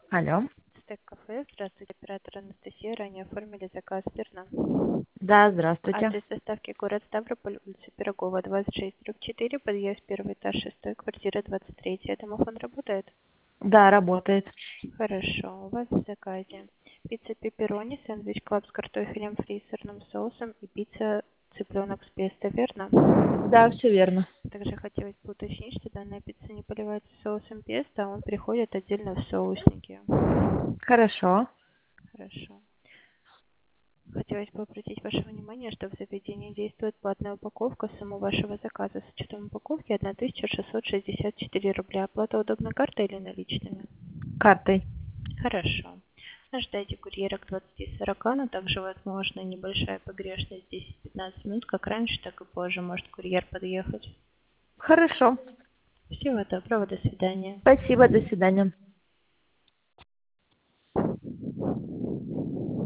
Алло. Стейк кафе. Здравствуйте, оператор Анастасия. Ранее оформили заказ, верно? Да, здравствуйте. Адрес доставки город Ставрополь, улица Пирогова, 26/4, подъезд, первый этаж, 6, квартира 23. Домофон работает? Да, работает. Хорошо. У вас в заказе пицца пепперони, сэндвич клаб с картофелем фри и сырным соусом и пицца цыпленок с песто, верно? Да, все верно. Также хотелось бы уточнить, что данная пицца не поливается соусом песто, а он приходит отдельно в соусники. Хорошо. Хорошо. Хотелось бы обратить ваше внимание, что в заведении действует платная упаковка. Сумма вашего заказа с учетом упаковки 1664 рубля. Оплата удобна картой или наличными? Картой. Хорошо. Ожидайте курьера к 20:40, но также возможна небольшая погрешность 10-15 минут. Как раньше, так и позже может курьер подъехать. Хорошо. Всего доброго, до свидания. Спасибо, до свидания.